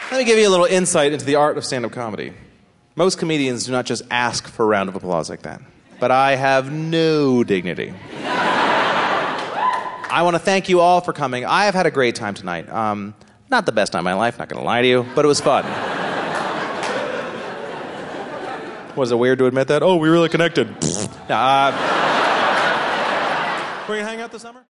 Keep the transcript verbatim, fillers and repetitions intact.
Let me give you a little insight into the art of stand-up comedy. Most comedians do not just ask for a round of applause like that. But I have no dignity. I want to thank you all for coming. I have had a great time tonight. Um, not the best time of my life, not going to lie to you, but it was fun. Was it weird to admit that? Oh, we really connected. uh, We're going to hang out this summer?